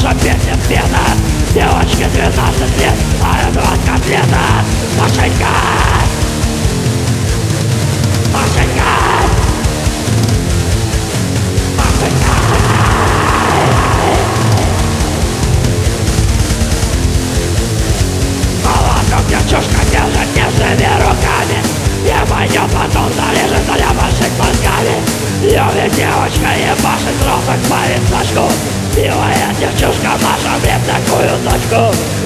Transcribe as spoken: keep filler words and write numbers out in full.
наша песня пена. Девочке двенадцать лет, а я два котлета. Машенька, Машенька, Машенька. Молоток девчушка держит нежными руками, и пойдет потом зарежет для больших мозгами. Любит девочка ебашит роток по височку. Милая девчушка наша, блин, такую дочку.